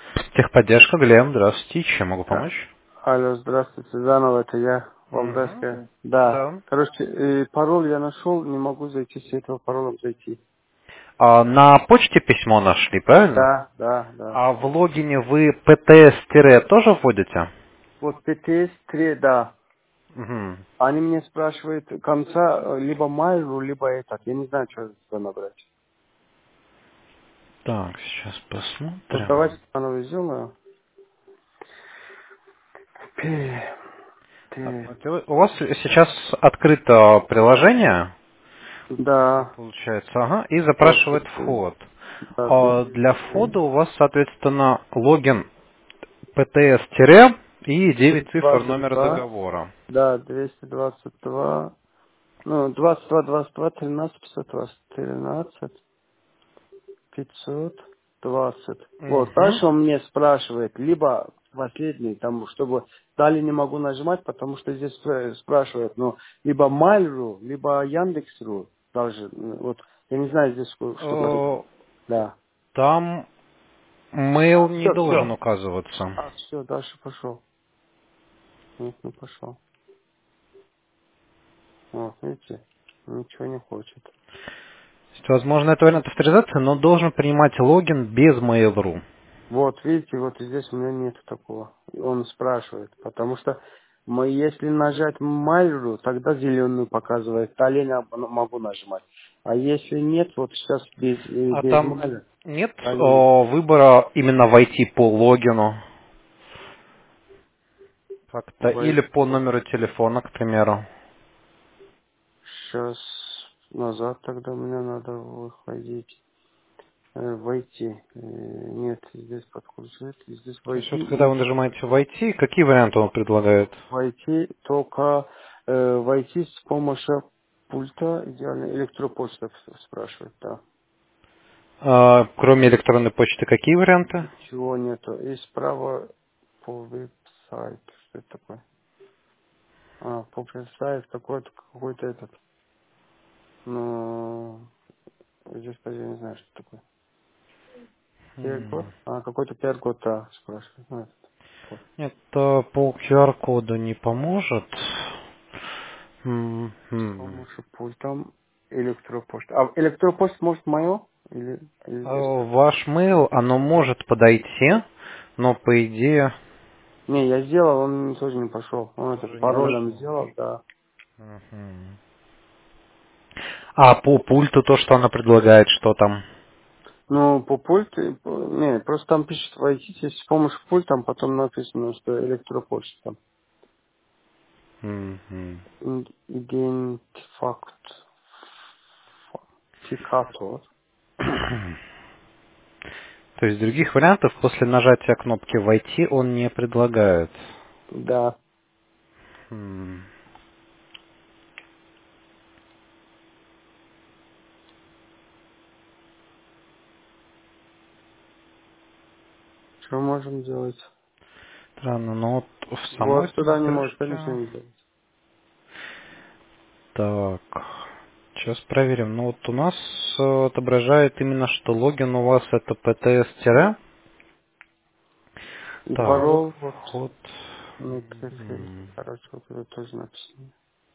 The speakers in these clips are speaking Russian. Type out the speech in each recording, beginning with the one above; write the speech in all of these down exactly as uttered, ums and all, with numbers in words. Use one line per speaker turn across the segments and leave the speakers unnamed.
Техподдержка, Глеб, здравствуйте, чем могу
А,
помочь?
Алло, здравствуйте, заново это я,
Угу.
Валдайская. Да.
Да.
Короче, э, пароль я нашел, не могу зайти с этого пароля зайти.
А, на почте письмо нашли, правильно?
Да, да, да.
А в логине вы пэ тэ эс- тоже вводите?
Вот пэ тэ эс три, да.
Угу.
Они мне спрашивают конца э, либо Майру, либо этот. Я не знаю, что это набрать.
Так, сейчас
Вот давайте
посмотрим.
заново сделаю. Пи-
Так,
ты-
вот вы- у вас сейчас открыто приложение,
Да.
получается, ага, и
Вот,
запрашивает
пи-
вход.
да,
А для входа
пи-
у вас, соответственно, логин пэ тэ эс- и девять цифр
двадцать
номера
два.
договора.
Да, двести двадцать два. Ну, двадцать два, двадцать два, тринадцать, пятьсот двадцать, тринадцать, пятьсот двадцать. Вот,
Угу.
дальше он мне спрашивает, либо последний, там, чтобы далее не могу нажимать, потому что здесь спра- спрашивают, ну, либо Mail.ru, либо Яндекс.ру, даже, ну, вот, я не знаю здесь, что, что говорить.
Э,
Да.
Там
А,
mail не
все,
должен
все.
указываться.
А, все, дальше пошел. Нет, не пошел. Вот, видите, ничего не хочет.
То есть, возможно, это вариант авторизации, но должен принимать логин без Mail.ru.
Вот, видите, вот здесь у меня нет такого. Он спрашивает, потому что мы, если нажать Майру, тогда зеленую показывает, далее я могу нажимать. А если нет, вот сейчас без, э,
А
без
там
Майру,
нет
далее
о, выбора именно войти по логину как-то или
войти.
по номеру телефона, к примеру.
Сейчас назад тогда мне надо выходить. Э, Войти. Э, Нет, здесь подключить, здесь
То есть
войти
вот когда
и
вы нажимаете «Войти», какие варианты он предлагает?
войти только э, войти с помощью пульта, идеально электропочта спрашивает, да.
А, кроме электронной почты, какие варианты?
Ничего нету. И справа по веб-сайт. Что это такое? А, по веб-сайт какой-то какой-то этот. Ну, здесь даже я не знаю, что это такое. Пергот?
М,
А, какой-то пергот, да, спрашивает. Ну, этот. Вот.
Нет, э, по ку ар коду не поможет. М,
С
м.
помощью пультом электропочта. А электропочта может мое? Или, или
Э,
здесь?
Ваш mail, оно может подойти, но по идее
Не, я сделал, он тоже не пошел. Он этот
тоже не
паролем
пошел.
сделал, да.
Мгм. А по пульту то, что она предлагает, что там?
Ну, по пульту, э, по- не, просто там пишет войти с помощью пульта, там потом написано, что электропочта.
Мгм.
Идентифакт. Фикатор.
То есть других вариантов после нажатия кнопки «Войти» он не предлагает.
Да.
М.
Что можем делать?
Странно, но вот в самой
Вот туда не может, конечно,
смотрешке...
не делать.
Так, сейчас проверим. Ну вот у нас э, отображает именно, что логин у вас это пэ тэ эс-.
И
Так,
пароль, вот,
вход.
ну, кэфе.
М.
Короче, вот это тоже написано.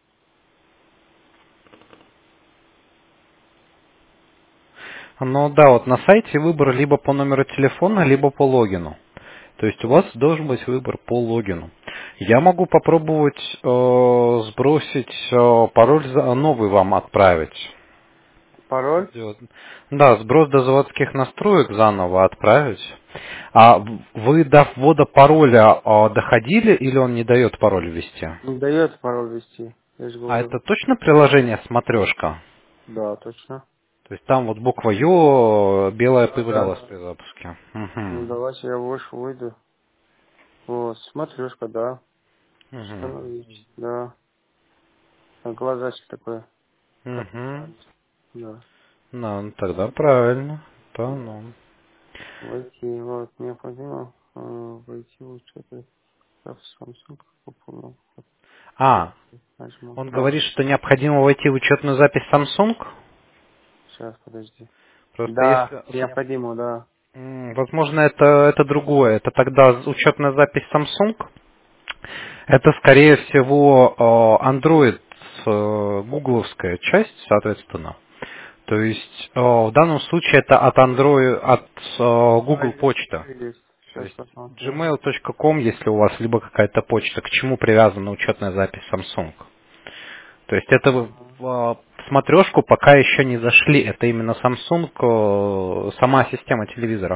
Ну да, вот на сайте выбор либо по номеру телефона, либо по логину. То есть у вас должен быть выбор по логину. Я могу попробовать э, сбросить э, пароль, за- новый вам отправить.
Пароль?
Сделать. Да, сброс до заводских настроек заново отправить. А в- вы до ввода пароля э, доходили или он не дает пароль ввести?
Не дает пароль ввести. Я же
А
говорю.
это точно приложение «Смотрешка»?
Да, точно.
То есть там вот буква «Ё» белая
Да, да.
появлялась при запуске.
Ну,
Мгм.
давайте я выше выйду. Вот, смотрешка, да.
Мгм.
Установить. Да. А глазачек такой.
Мгм.
Подписались. Да.
Ну, ну, тогда правильно. Да, ну.
Войти, вот, необходимо э, войти в учет в Samsung, как понял.
А,
Нажму.
он
Да.
говорит, что необходимо войти в учетную запись Samsung.
Сейчас, подожди.
Просто
Да,
если...
необходимо, да.
М, Возможно, это, это другое. Это тогда учетная запись Samsung. Это, скорее всего, э, Android, э, гугловская часть, соответственно. То есть э, в данном случае это от Android, от э,
Да,
Google
есть,
почта.
есть.
То
Сейчас
есть
посмотрю.
gmail точка com, если у вас либо какая-то почта, к чему привязана учетная запись Samsung. То есть это вы
Ага.
в э, смотрешку пока еще не зашли. Это именно Samsung, э, сама система телевизора.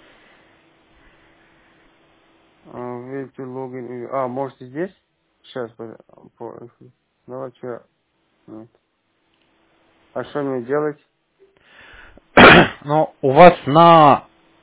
А, веб логин. А, может здесь? Сейчас, по, по- давайте. Нет. А что мне делать?
Но у вас на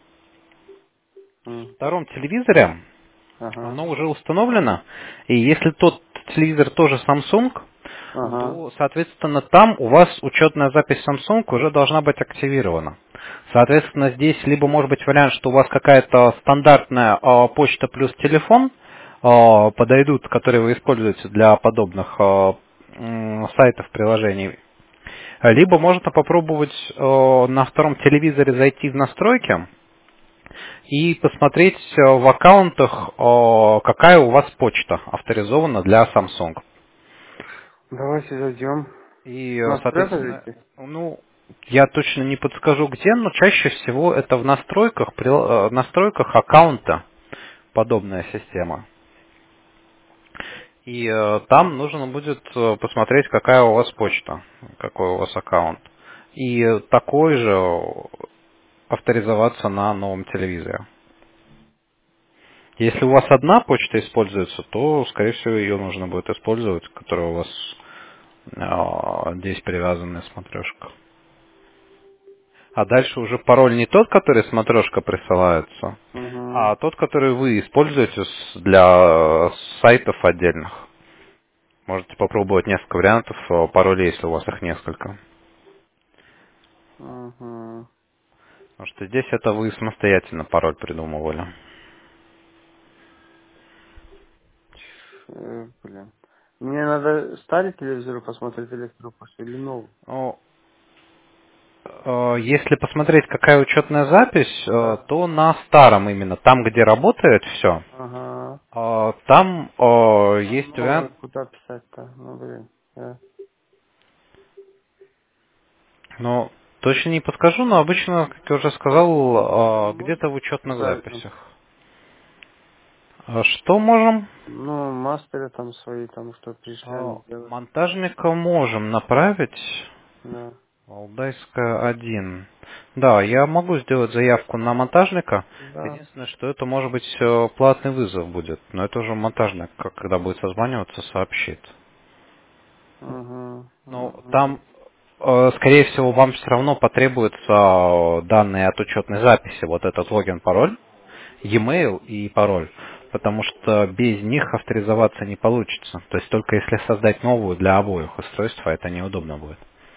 М,
втором телевизоре
Ага.
оно уже установлено. И если тот телевизор тоже Samsung,
Ага.
то, соответственно, там у вас учетная запись Samsung уже должна быть активирована. Соответственно, здесь либо может быть вариант, что у вас какая-то стандартная а, почта плюс телефон а, подойдут, которые вы используете для подобных а, м, сайтов, приложений. Либо можно попробовать а, на втором телевизоре зайти в настройки и посмотреть э, в аккаунтах, э, какая у вас почта авторизована для Samsung.
Давайте зайдем.
И, э,
Настройка
соответственно,
зайти?
ну, я точно не подскажу где, но чаще всего это в настройках, при- э, настройках аккаунта подобная система. И э, там нужно будет э, посмотреть, какая у вас почта, какой у вас аккаунт. И э, такой же э, авторизоваться на новом телевизоре. Если у вас одна почта используется, то, скорее всего, ее нужно будет использовать, которая у вас а, здесь привязанная смотрешка. А дальше уже пароль не тот, который смотрешка присылается,
Угу.
а тот, который вы используете с- для сайтов отдельных. Можете попробовать несколько вариантов а, паролей, если у вас их несколько.
Угу.
Потому что здесь это вы самостоятельно пароль придумывали.
Э, блин. Мне надо старый телевизор посмотреть электропост или новый?
Ну, э, если посмотреть, какая учетная запись, э,
Да.
то на старом именно, там, где работает все,
Ага.
там э,
А
есть
новый
вариант,
куда писать-то? Ну, блин. Да.
но точно не подскажу, но обычно, как я уже
А
сказал, э,
можно
где-то в учетных
ставить нам?
записях. А что можем?
Ну, мастеры там свои, там что пришли,
Э,
они сделают.
Монтажника можем направить.
Да.
Валдайская один. Да, я могу сделать заявку на монтажника.
Да.
Единственное, что это может быть э, платный вызов будет. Но это уже монтажник, как- когда будет созваниваться, сообщит.
Угу.
Ну,
Угу.
там, э, скорее всего, вам все равно потребуются э, данные от учетной записи. Вот этот логин, пароль, e-mail и пароль. Потому что без них авторизоваться не получится. То есть только если создать новую для обоих устройств, а это неудобно будет.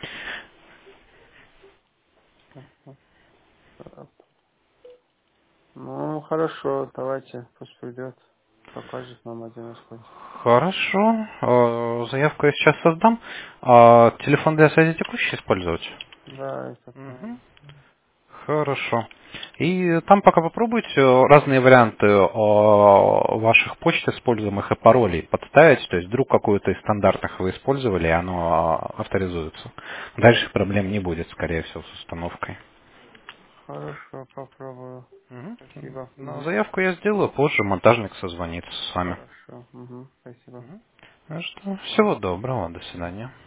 Ну, хорошо, давайте, пусть придет, покажет нам один раз.
Хорошо. Э, Заявку я сейчас создам. А телефон для связи текущий использовать?
Да, это
Мгм.
правильно.
Хорошо. И там пока попробуйте разные варианты э, ваших почт используемых и паролей подставить. То есть вдруг какую-то из стандартных вы использовали, и оно э, авторизуется. Дальше проблем не будет, скорее всего, с установкой.
Хорошо, попробую.
Мгм.
Спасибо.
Ну,
Мгм.
заявку я сделаю, позже монтажник созвонится с вами.
Хорошо. Мгм. Спасибо.
Ну что, всего доброго, до свидания.